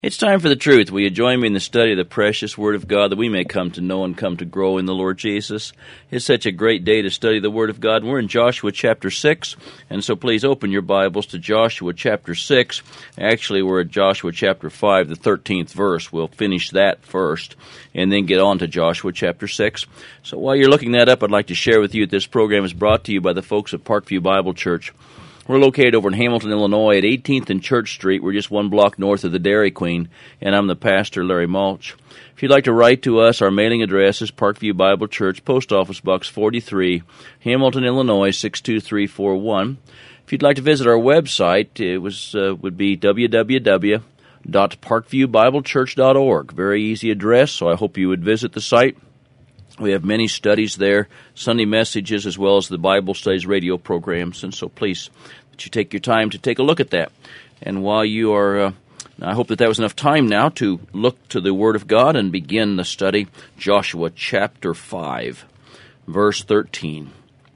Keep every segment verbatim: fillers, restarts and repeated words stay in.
It's time for the truth. Will you join me in the study of the precious Word of God that we may come to know and come to grow in the Lord Jesus? It's such a great day to study the Word of God. We're in Joshua chapter six, and so please open your Bibles to Joshua chapter six. Actually, we're at Joshua chapter five, the thirteenth verse. We'll finish that first and then get on to Joshua chapter six. So while you're looking that up, I'd like to share with you that this program is brought to you by the folks at Parkview Bible Church. We're located over in Hamilton, Illinois at eighteenth and Church Street. We're just one block north of the Dairy Queen, and I'm the pastor, Larry Mulch. If you'd like to write to us, our mailing address is Parkview Bible Church, Post Office Box forty-three, Hamilton, Illinois six two three four one. If you'd like to visit our website, it was uh, would be w w w dot parkview bible church dot org. Very easy address, so I hope you would visit the site. We have many studies there, Sunday messages, as well as the Bible Studies radio programs, and so please that you take your time to take a look at that. And while you are, uh, I hope that that was enough time now to look to the Word of God and begin the study, Joshua chapter five, verse thirteen.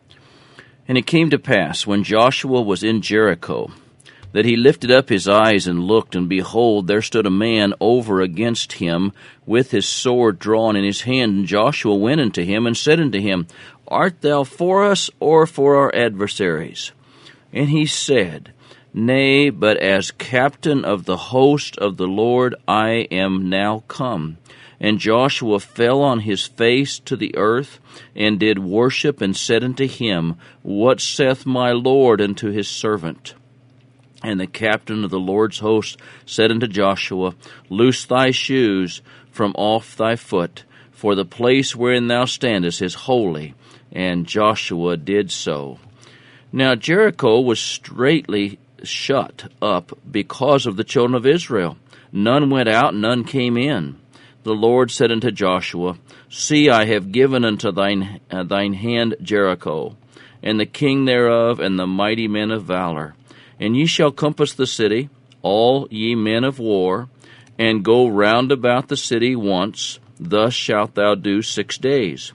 And it came to pass, when Joshua was in Jericho, that he lifted up his eyes and looked, and behold, there stood a man over against him with his sword drawn in his hand. And Joshua went unto him and said unto him, Art thou for us or for our adversaries? And he said, Nay, but as captain of the host of the Lord I am now come. And Joshua fell on his face to the earth, and did worship, and said unto him, What saith my Lord unto his servant? And the captain of the Lord's host said unto Joshua, Loose thy shoes from off thy foot, for the place wherein thou standest is holy. And Joshua did so. Now Jericho was straitly shut up because of the children of Israel. None went out, none came in. The Lord said unto Joshua, See, I have given unto thine, uh, thine hand Jericho, and the king thereof, and the mighty men of valor. And ye shall compass the city, all ye men of war, and go round about the city once. Thus shalt thou do six days.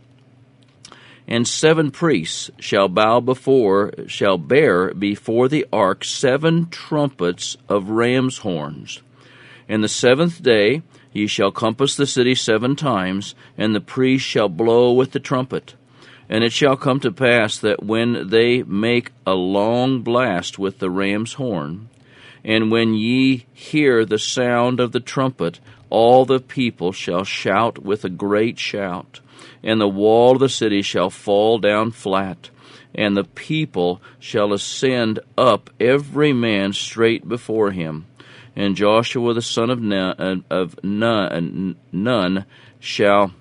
And seven priests shall bow before, shall bear before the ark seven trumpets of ram's horns. And the seventh day ye shall compass the city seven times, and the priests shall blow with the trumpet. And it shall come to pass that when they make a long blast with the ram's horn, and when ye hear the sound of the trumpet, all the people shall shout with a great shout, and the wall of the city shall fall down flat, and the people shall ascend up every man straight before him. And Joshua the son of Nun, of Nun, Nun shall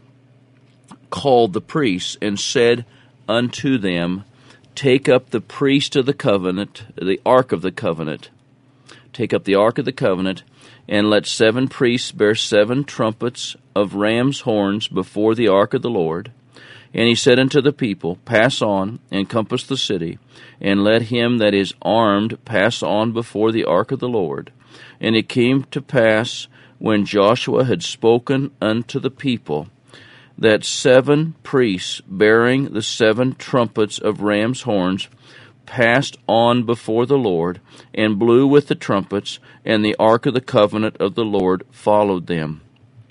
called the priests, and said unto them, Take up the priest of the covenant, the ark of the covenant. Take up the ark of the covenant, and let seven priests bear seven trumpets of ram's horns before the ark of the Lord. And he said unto the people, Pass on, and compass the city, and let him that is armed pass on before the ark of the Lord. And it came to pass, when Joshua had spoken unto the people, that seven priests bearing the seven trumpets of ram's horns passed on before the Lord, and blew with the trumpets, and the ark of the covenant of the Lord followed them.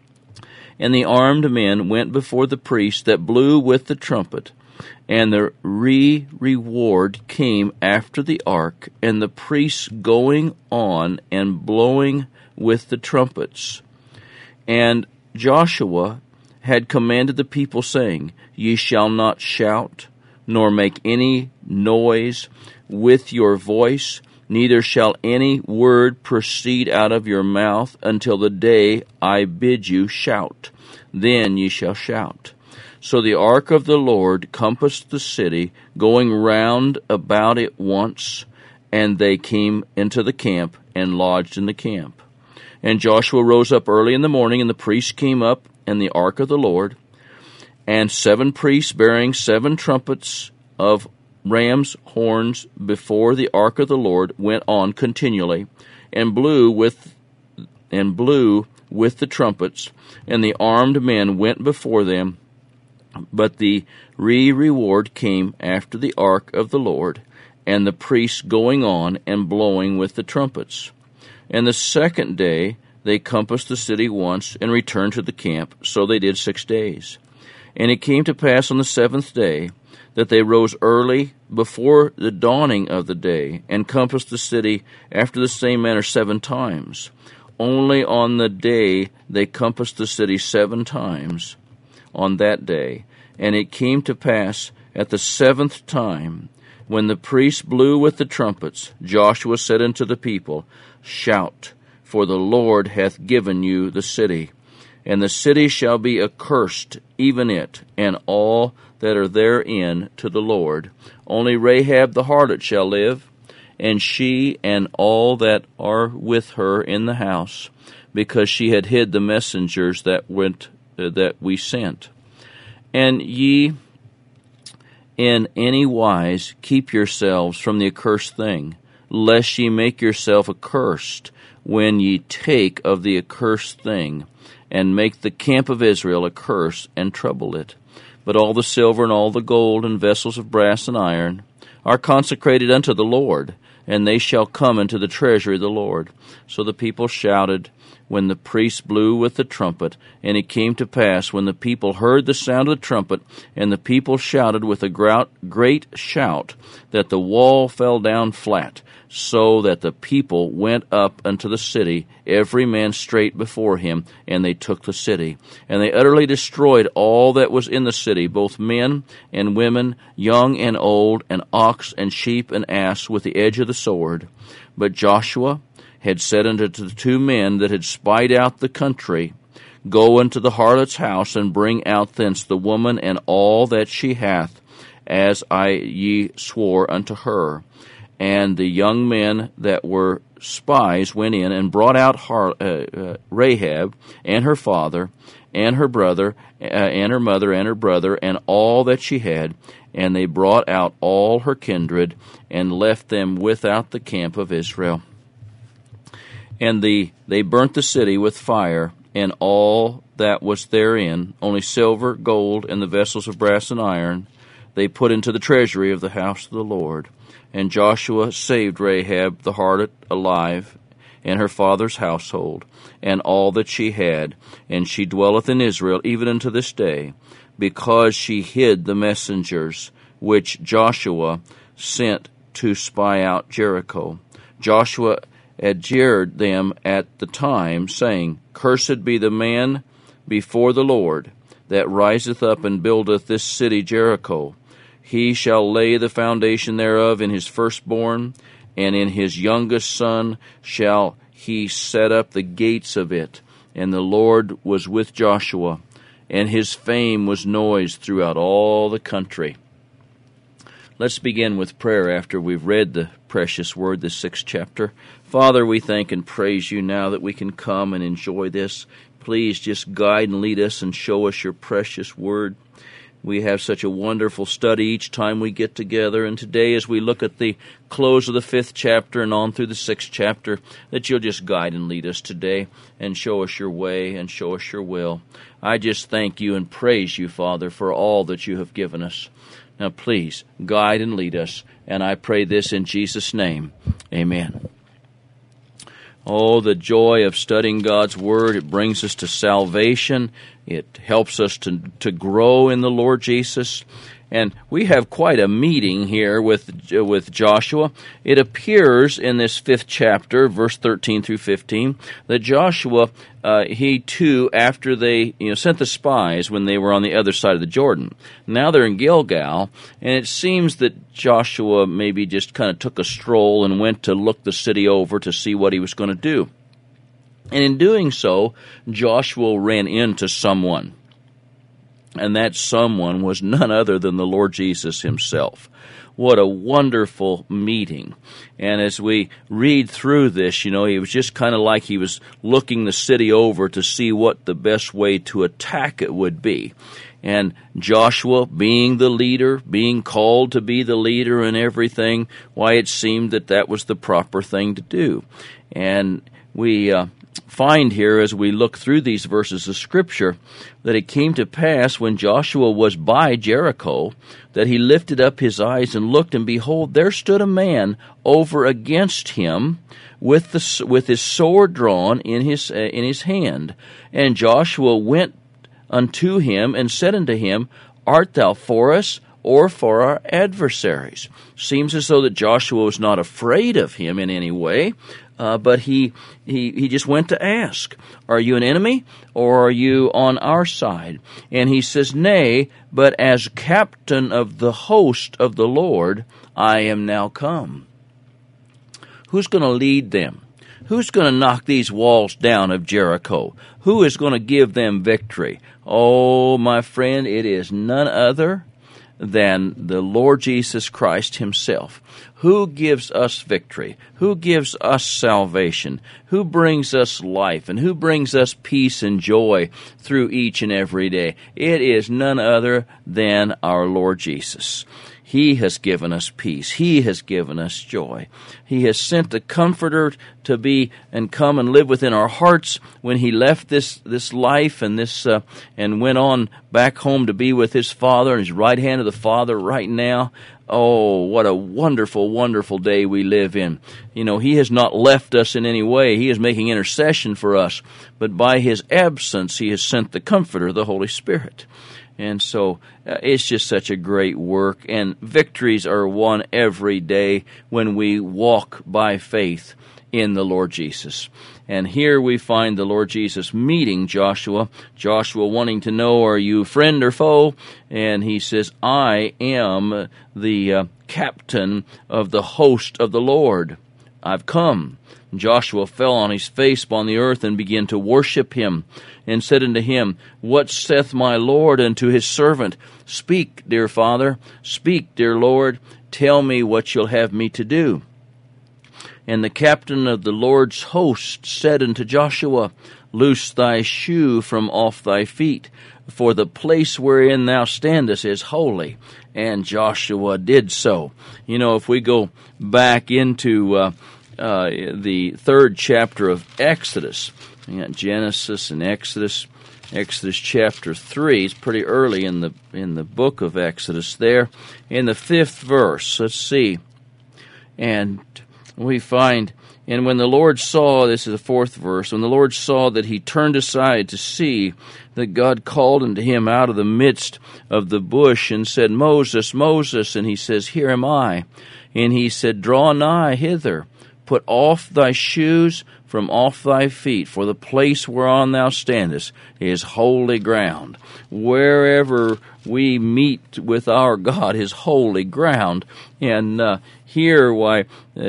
And the armed men went before the priests that blew with the trumpet, and the re-reward came after the ark, and the priests going on and blowing with the trumpets. And Joshua had commanded the people, saying, Ye shall not shout, nor make any noise with your voice, neither shall any word proceed out of your mouth until the day I bid you shout. Then ye shall shout. So the ark of the Lord compassed the city, going round about it once, and they came into the camp, and lodged in the camp. And Joshua rose up early in the morning, and the priests came up, and the ark of the Lord, and seven priests bearing seven trumpets of ram's horns before the ark of the Lord went on continually, and blew with and blew with the trumpets, and the armed men went before them. But the re-reward came after the ark of the Lord, and the priests going on and blowing with the trumpets. And the second day they compassed the city once and returned to the camp. So they did six days. And it came to pass on the seventh day that they rose early before the dawning of the day, and compassed the city after the same manner seven times. Only on the day they compassed the city seven times on that day. And it came to pass at the seventh time, when the priests blew with the trumpets, Joshua said unto the people, Shout, for the Lord hath given you the city. And the city shall be accursed, even it, and all that are therein, to the Lord. Only Rahab the harlot shall live, and she and all that are with her in the house, because she had hid the messengers that went uh, that we sent. And ye in any wise keep yourselves from the accursed thing, lest ye make yourself accursed when ye take of the accursed thing, and make the camp of Israel a curse, and trouble it. But all the silver and all the gold and vessels of brass and iron are consecrated unto the Lord, and they shall come into the treasury of the Lord. So the people shouted when the priests blew with the trumpet. And it came to pass, when the people heard the sound of the trumpet, and the people shouted with a great shout, that the wall fell down flat, so that the people went up unto the city, every man straight before him, and they took the city. And they utterly destroyed all that was in the city, both men and women, young and old, and ox and sheep and ass, with the edge of the sword. But Joshua had said unto the two men that had spied out the country, Go unto the harlot's house, and bring out thence the woman and all that she hath, as I ye swore unto her. And the young men that were spies went in and brought out Har- uh, uh, Rahab and her father and her brother uh, and her mother and her brother and all that she had, and they brought out all her kindred and left them without the camp of Israel. And the they burnt the city with fire, and all that was therein, only silver, gold, and the vessels of brass and iron, they put into the treasury of the house of the Lord. And Joshua saved Rahab the harlot alive, and her father's household, and all that she had, and she dwelleth in Israel even unto this day, because she hid the messengers which Joshua sent to spy out Jericho. Joshua adjured them at the time, saying, Cursed be the man before the Lord, that riseth up and buildeth this city Jericho. He shall lay the foundation thereof in his firstborn, and in his youngest son shall he set up the gates of it. And the Lord was with Joshua, and his fame was noised throughout all the country. Let's begin with prayer after we've read the precious word, the sixth chapter. Father, we thank and praise you now that we can come and enjoy this. Please just guide and lead us and show us your precious word. We have such a wonderful study each time we get together, and today as we look at the close of the fifth chapter and on through the sixth chapter, that you'll just guide and lead us today and show us your way and show us your will. I just thank you and praise you, Father, for all that you have given us. Now please, guide and lead us, and I pray this in Jesus' name. Amen. Oh, the joy of studying God's Word. It brings us to salvation. It helps us to, to grow in the Lord Jesus. And we have quite a meeting here with with Joshua. It appears in this fifth chapter, verse thirteen through fifteen, that Joshua, uh, he too, after they you know sent the spies when they were on the other side of the Jordan, now they're in Gilgal, and it seems that Joshua maybe just kind of took a stroll and went to look the city over to see what he was going to do. And in doing so, Joshua ran into someone. And that someone was none other than the Lord Jesus himself. What a wonderful meeting. And as we read through this, you know, he was just kind of like he was looking the city over to see what the best way to attack it would be. And Joshua, being the leader, being called to be the leader in everything, why, it seemed that that was the proper thing to do. And we... Uh, find here as we look through these verses of Scripture that it came to pass when Joshua was by Jericho that he lifted up his eyes and looked, and behold, there stood a man over against him with the with his sword drawn in his uh, in his hand. And Joshua went unto him and said unto him, Art thou for us, or for our adversaries? Seems as though that Joshua was not afraid of him in any way, uh, but he, he he just went to ask, Are you an enemy, or are you on our side? And he says, Nay, but as captain of the host of the Lord, I am now come. Who's going to lead them? Who's going to knock these walls down of Jericho? Who is going to give them victory? Oh, my friend, it is none other than the Lord Jesus Christ himself. Who gives us victory? Who gives us salvation? Who brings us life? And who brings us peace and joy through each and every day? It is none other than our Lord Jesus. He has given us peace. He has given us joy. He has sent the Comforter to be and come and live within our hearts when he left this this life and this uh, and went on back home to be with his Father and his right hand of the Father right now. Oh, what a wonderful, wonderful day we live in. You know, he has not left us in any way. He is making intercession for us. But by his absence, he has sent the Comforter, the Holy Spirit. And so uh, it's just such a great work, and victories are won every day when we walk by faith in the Lord Jesus. And here we find the Lord Jesus meeting Joshua, Joshua wanting to know, are you friend or foe? And he says, I am the uh, captain of the host of the Lord. I've come. Joshua fell on his face upon the earth and began to worship him, and said unto him, What saith my Lord unto his servant? Speak, dear Father, speak, dear Lord, tell me what you'll have me to do. And the captain of the Lord's host said unto Joshua, Loose thy shoe from off thy feet, for the place wherein thou standest is holy. And Joshua did so. You know, if we go back into uh, uh, the third chapter of Exodus, we got Genesis and Exodus. Exodus chapter three is pretty early in the in the book of Exodus there. In the fifth verse, let's see. And we find, and when the Lord saw, this is the fourth verse, when the Lord saw that he turned aside to see, that God called unto him out of the midst of the bush and said, Moses, Moses, and he says, Here am I. And he said, Draw nigh hither, put off thy shoes from off thy feet, for the place whereon thou standest is holy ground. Wherever we meet with our God is holy ground. And uh, here, why, uh,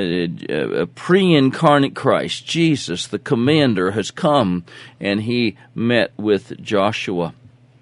a pre-incarnate Christ, Jesus, the commander, has come, and he met with Joshua.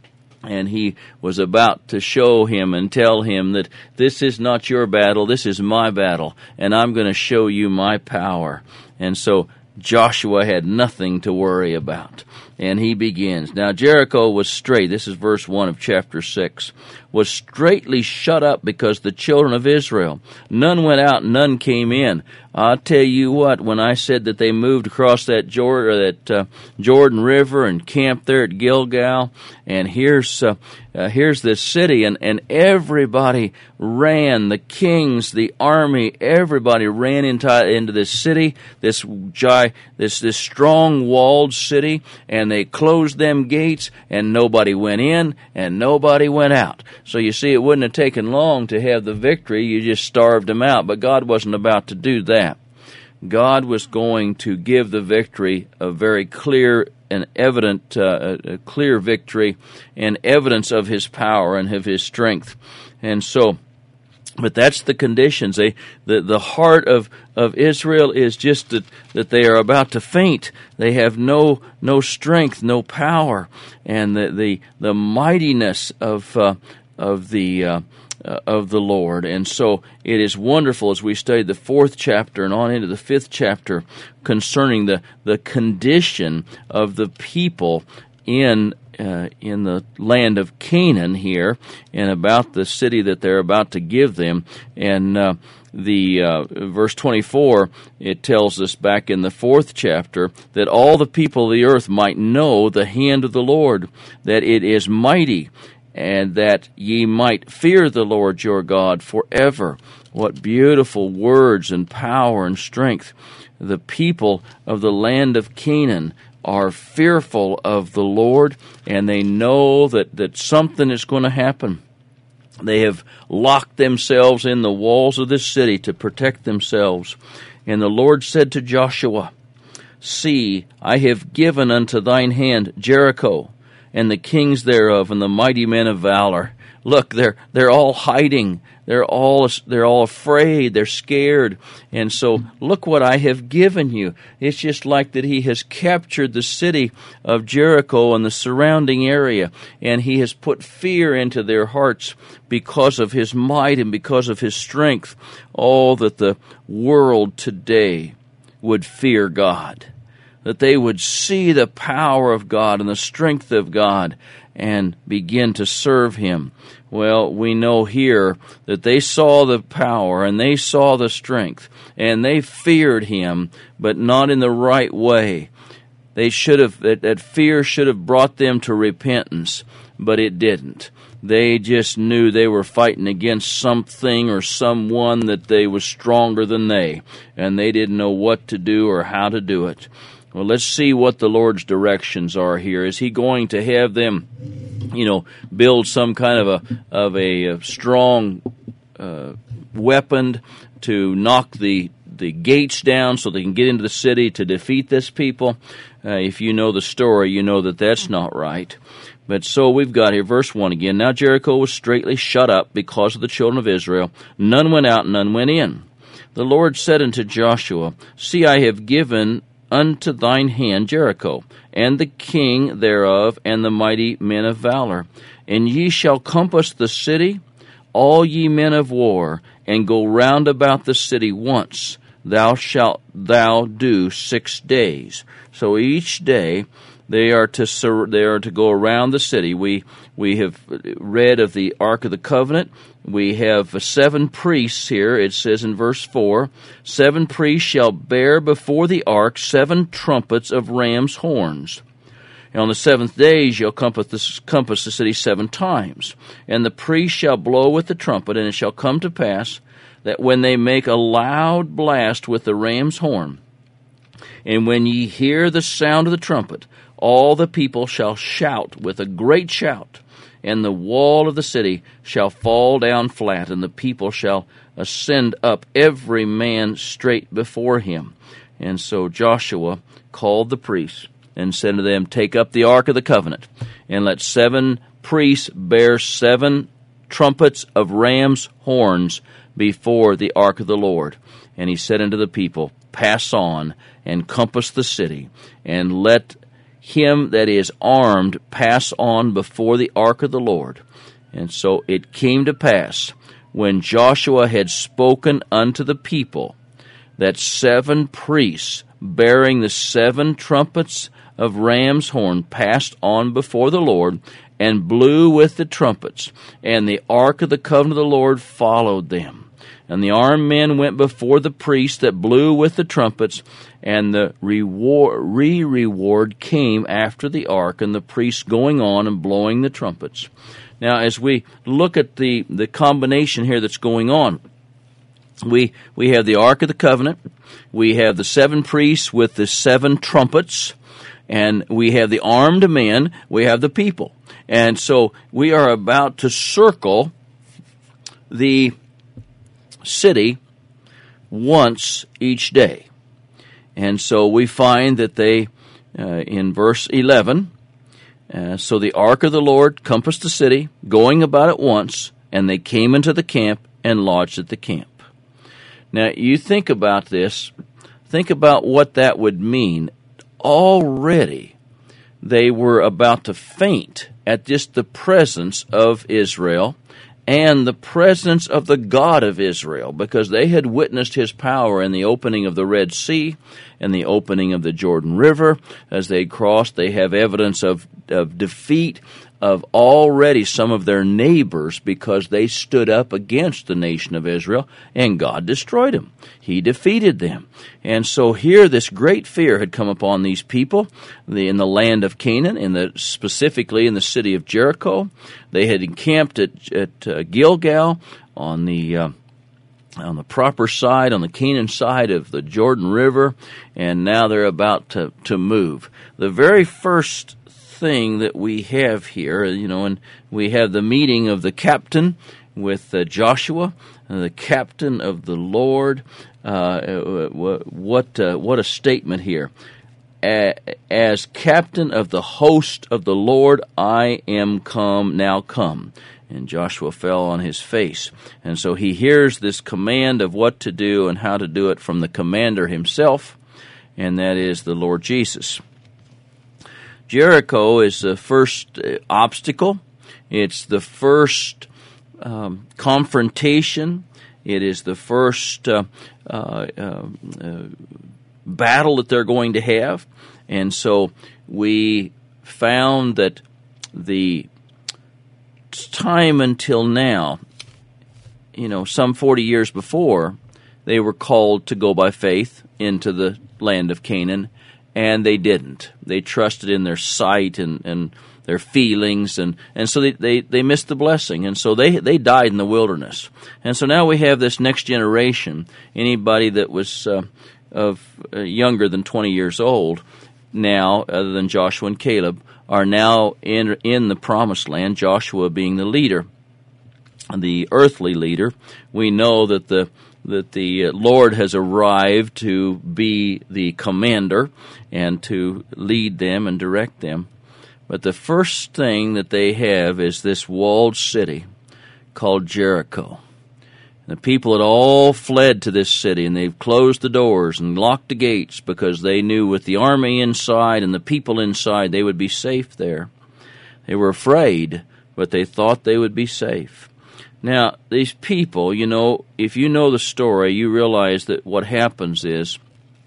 And he was about to show him and tell him that this is not your battle, this is my battle, and I'm going to show you my power. And so Joshua had nothing to worry about. And he begins. Now Jericho was straight, this is verse one of chapter six, was straitly shut up because the children of Israel. None went out, none came in. I'll tell you what, when I said that they moved across that Jordan, or that uh, Jordan River and camped there at Gilgal, and here's uh, uh, here's this city, and, and everybody ran, the kings, the army, everybody ran into into this city, this gi- this this strong walled city, and they closed them gates, and nobody went in, and nobody went out. So you see, it wouldn't have taken long to have the victory. You just starved them out, but God wasn't about to do that. God was going to give the victory a very clear and evident, uh, a clear victory and evidence of his power and of his strength. And so, but that's the conditions. They, the, the heart of, of Israel is just that, that they are about to faint. They have no no strength, no power, and the the, the mightiness of uh, of the uh, uh, of the Lord. And so it is wonderful as we study the fourth chapter and on into the fifth chapter concerning the the condition of the people in uh, in the land of Canaan here, and about the city that they're about to give them. And uh, the uh, verse twenty-four, it tells us back in the fourth chapter that all the people of the earth might know the hand of the Lord, that it is mighty, and that ye might fear the Lord your God forever. What beautiful words and power and strength. The people of the land of Canaan are fearful of the Lord, and they know that, that something is going to happen. They have locked themselves in the walls of this city to protect themselves. And the Lord said to Joshua, See, I have given unto thine hand Jericho, and the kings thereof, and the mighty men of valor. Look, they're they're all hiding. They're all they're all afraid. They're scared. And so, look what I have given you. It's just like that he has captured the city of Jericho and the surrounding area, and he has put fear into their hearts because of his might and because of his strength. All that the world today would fear God, that they would see the power of God and the strength of God and begin to serve him. Well, we know here that they saw the power and they saw the strength and they feared him, but not in the right way. They should have, that, that fear should have brought them to repentance, but it didn't. They just knew they were fighting against something or someone that they was stronger than they, and they didn't know what to do or how to do it. Well, let's see what the Lord's directions are here. Is he going to have them, you know, build some kind of a of a, a strong uh, weapon to knock the the gates down so they can get into the city to defeat this people? Uh, if you know the story, you know that that's not right. But so we've got here, verse one again. Now Jericho was straitly shut up because of the children of Israel. None went out, none went in. The Lord said unto Joshua, See, I have given unto thine hand Jericho, and the king thereof, and the mighty men of valor. And ye shall compass the city, all ye men of war, and go round about the city once. Thou shalt thou do six days. So each day they are to sur- they are to go around the city. We we have read of the Ark of the Covenant. We have seven priests here. It says in verse four, Seven priests shall bear before the ark seven trumpets of ram's horns. And on the seventh day ye shall compass the, compass the city seven times. And the priest shall blow with the trumpet, and it shall come to pass that when they make a loud blast with the ram's horn, and when ye hear the sound of the trumpet, all the people shall shout with a great shout, and the wall of the city shall fall down flat, and the people shall ascend up, every man straight before him. And so Joshua called the priests and said to them, Take up the ark of the covenant, and let seven priests bear seven trumpets of ram's horns before the ark of the Lord. And he said unto the people, Pass on, and compass the city, and let him that is armed pass on before the ark of the Lord. And so it came to pass, when Joshua had spoken unto the people, that seven priests bearing the seven trumpets of ram's horn passed on before the Lord, and blew with the trumpets, and the ark of the covenant of the Lord followed them. And the armed men went before the priests that blew with the trumpets, and the reward, re-reward came after the ark, and the priests going on and blowing the trumpets. Now, as we look at the, the combination here that's going on, we we have the Ark of the Covenant, we have the seven priests with the seven trumpets, and we have the armed men, we have the people. And so we are about to circle the city once each day. And so we find that they, uh, in verse eleven, uh, so the ark of the Lord compassed the city, going about it once, and they came into the camp and lodged at the camp. Now, you think about this, think about what that would mean. Already they were about to faint at just the presence of Israel and the presence of the God of Israel, because they had witnessed his power in the opening of the Red Sea and the opening of the Jordan River. As they crossed, they have evidence of, of defeat of already some of their neighbors because they stood up against the nation of Israel, and God destroyed them. He defeated them. And so here this great fear had come upon these people in the land of Canaan, in the, specifically in the city of Jericho. They had encamped at, at uh, Gilgal on the uh, on the proper side, on the Canaan side of the Jordan River, and now they're about to, to move. The very first thing that we have here, you know, and we have the meeting of the captain with uh, Joshua, uh, the captain of the Lord. Uh, what uh, what a statement here! As captain of the host of the Lord, I am come, now come. And Joshua fell on his face. And so he hears this command of what to do and how to do it from the commander himself, and that is the Lord Jesus. Jericho is the first obstacle. It's the first um, confrontation. It is the first uh, uh, uh, uh, battle that they're going to have. And so we found that the time until now, you know, some forty years before, they were called to go by faith into the land of Canaan, and they didn't. They trusted in their sight and, and their feelings, and, and so they, they, they missed the blessing, and so they they died in the wilderness. And so now we have this next generation, anybody that was uh, of uh, younger than twenty years old now, other than Joshua and Caleb, are now in in the promised land, Joshua being the leader, the earthly leader. We know that the that the Lord has arrived to be the commander and to lead them and direct them. But the first thing that they have is this walled city called Jericho. The people had all fled to this city, and they've closed the doors and locked the gates because they knew with the army inside and the people inside they would be safe there. They were afraid, but they thought they would be safe. Now, these people, you know, if you know the story, you realize that what happens is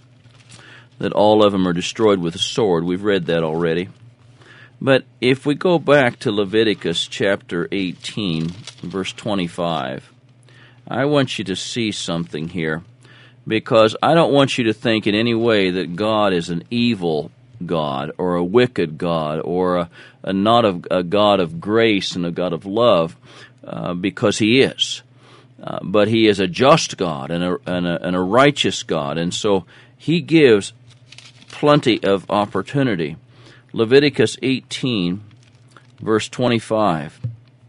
that all of them are destroyed with a sword. We've read that already. But if we go back to Leviticus chapter eighteen, verse twenty-five, I want you to see something here, because I don't want you to think in any way that God is an evil God or a wicked God or a, a not a, a God of grace and a God of love, uh, because He is. Uh, but He is a just God and a, and, a, and a righteous God, and so He gives plenty of opportunity. Leviticus eighteen, verse twenty-five,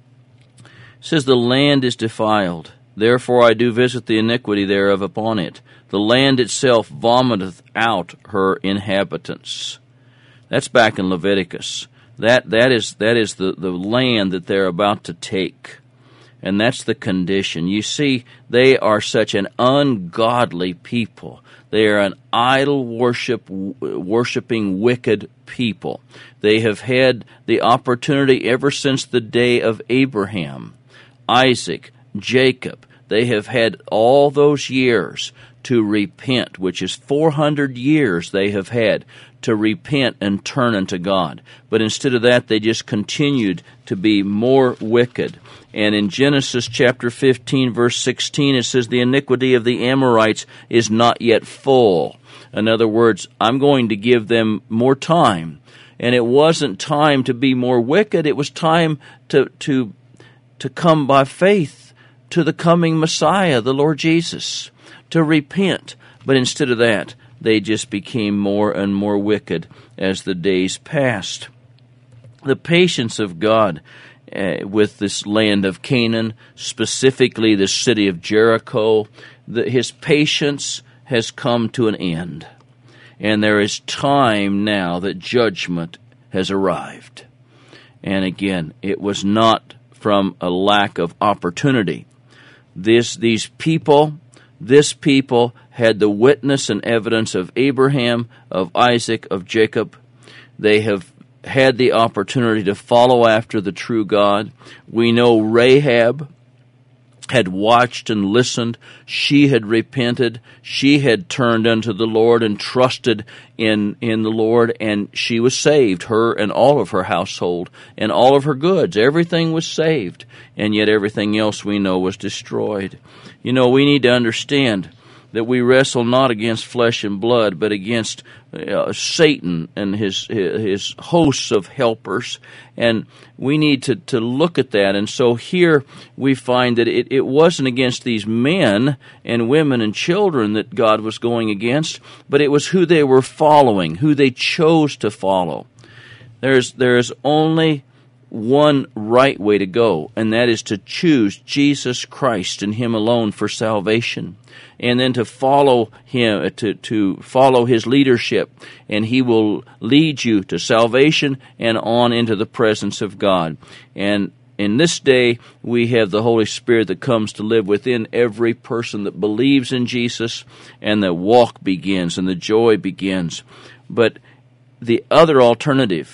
says, "The land is defiled. Therefore I do visit the iniquity thereof upon it. The land itself vomiteth out her inhabitants." That's back in Leviticus. That that is that is the, the land that they're about to take. And that's the condition. You see, they are such an ungodly people. They are an idol worship worshiping wicked people. They have had the opportunity ever since the day of Abraham, Isaac, Jacob. They have had all those years to repent, which is four hundred years they have had to repent and turn unto God. But instead of that, they just continued to be more wicked. And in Genesis chapter fifteen, verse sixteen, it says, "The iniquity of the Amorites is not yet full." In other words, I'm going to give them more time. And it wasn't time to be more wicked. It was time to to to come by faith to the coming Messiah, the Lord Jesus, to repent. But instead of that, they just became more and more wicked as the days passed. The patience of God uh, with this land of Canaan, specifically the city of Jericho, the, His patience has come to an end. And there is time now that judgment has arrived. And again, it was not from a lack of opportunity. This, these people, this people had the witness and evidence of Abraham, of Isaac, of Jacob. They have had the opportunity to follow after the true God. We know Rahab had watched and listened. She had repented. She had turned unto the Lord and trusted in, in the Lord, and she was saved, her and all of her household, and all of her goods. Everything was saved, and yet everything else we know was destroyed. You know, we need to understand that we wrestle not against flesh and blood, but against uh, Satan and his his hosts of helpers. And we need to, to look at that. And so here we find that it, it wasn't against these men and women and children that God was going against, but it was who they were following, who they chose to follow. There's there's only one right way to go, and that is to choose Jesus Christ and Him alone for salvation, and then to follow Him, to, to follow His leadership, and He will lead you to salvation and on into the presence of God. And in this day, we have the Holy Spirit that comes to live within every person that believes in Jesus, and the walk begins and the joy begins. But the other alternative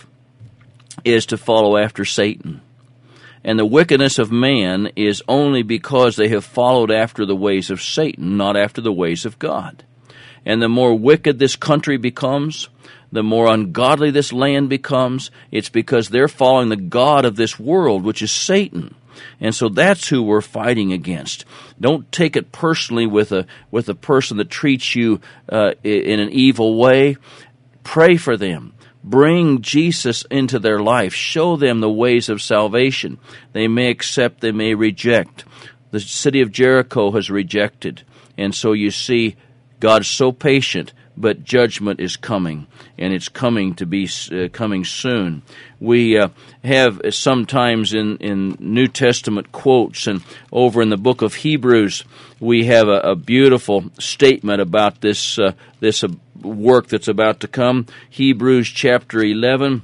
is to follow after Satan. And the wickedness of man is only because they have followed after the ways of Satan, not after the ways of God. And the more wicked this country becomes, the more ungodly this land becomes, it's because they're following the god of this world, which is Satan. And so that's who we're fighting against. Don't take it personally with a with a person that treats you uh, in an evil way. Pray for them. Bring Jesus into their life. Show them the ways of salvation. They may accept, they may reject. The city of Jericho has rejected. And so you see, God's so patient, but judgment is coming, and it's coming to be uh, coming soon. We uh, have sometimes in, in New Testament quotes, and over in the book of Hebrews, we have a, a beautiful statement about this uh, this uh, work that's about to come. Hebrews chapter eleven,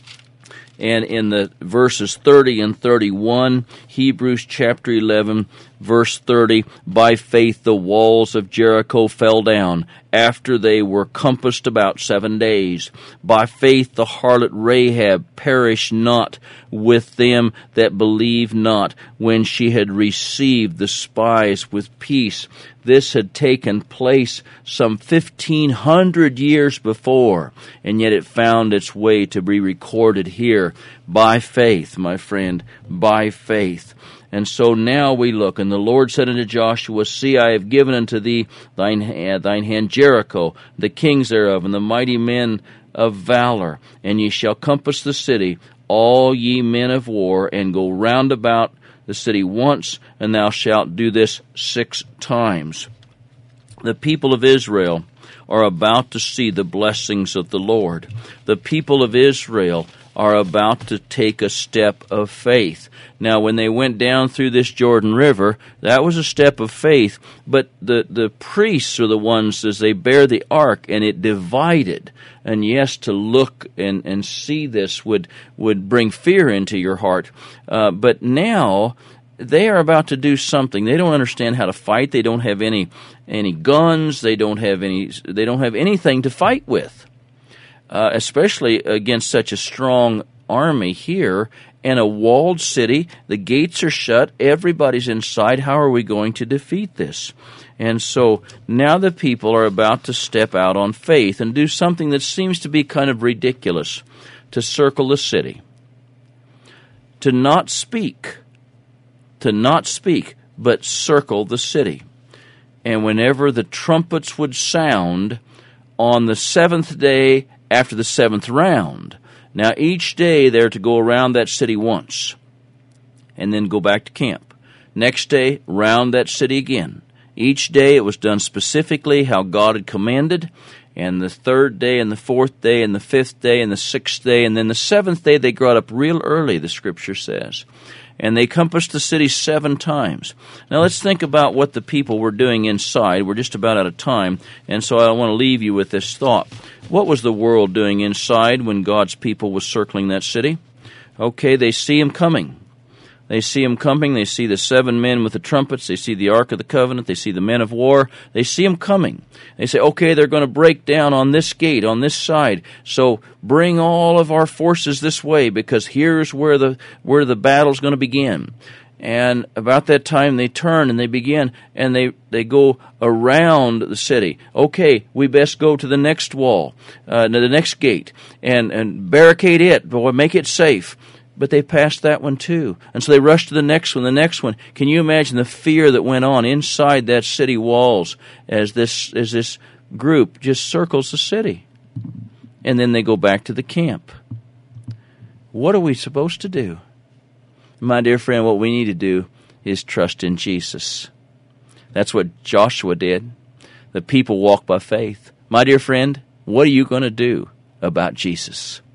and in the verses thirty and thirty-one, Hebrews chapter eleven, verse thirty, by faith the walls of Jericho fell down after they were compassed about seven days. By faith the harlot Rahab perished not with them that believed not, when she had received the spies with peace. This had taken place some fifteen hundred years before, and yet it found its way to be recorded here. By faith, my friend, by faith. And so now we look, and the Lord said unto Joshua, See, I have given unto thee thine, uh, thine hand Jericho, the kings thereof, and the mighty men of valor. And ye shall compass the city, all ye men of war, and go round about the city once, and thou shalt do this six times. The people of Israel are about to see the blessings of the Lord. The people of Israel are about to take a step of faith. Now, when they went down through this Jordan River, that was a step of faith, but the, the priests are the ones, as they bear the ark, and it divided. And yes, to look and, and see this would, would bring fear into your heart. Uh, but now, they are about to do something. They don't understand how to fight. They don't have any any guns. They don't have any. They don't have anything to fight with, uh, especially against such a strong army here and a walled city. The gates are shut. Everybody's inside. How are we going to defeat this? And so now the people are about to step out on faith and do something that seems to be kind of ridiculous: to circle the city, to not speak. To not speak, but circle the city. And whenever the trumpets would sound on the seventh day after the seventh round, now each day they're to go around that city once, and then go back to camp. Next day, round that city again. Each day it was done specifically how God had commanded, and the third day, and the fourth day, and the fifth day, and the sixth day, and then the seventh day they got up real early, the Scripture says. And they compassed the city seven times. Now let's think about what the people were doing inside. We're just about out of time, and so I want to leave you with this thought. What was the world doing inside when God's people was circling that city? Okay, they see him coming. They see him coming. They see the seven men with the trumpets. They see the Ark of the Covenant. They see the men of war. They see him coming. They say, okay, they're going to break down on this gate, on this side. So bring all of our forces this way, because here's where the where the battle's going to begin. And about that time, they turn and they begin, and they, they go around the city. Okay, we best go to the next wall, uh, to the next gate, and, and barricade it, boy, make it safe. But they passed that one too. And so they rushed to the next one, the next one. Can you imagine the fear that went on inside that city walls as this, as this group just circles the city? And then they go back to the camp. What are we supposed to do? My dear friend, what we need to do is trust in Jesus. That's what Joshua did. The people walk by faith. My dear friend, what are you going to do about Jesus?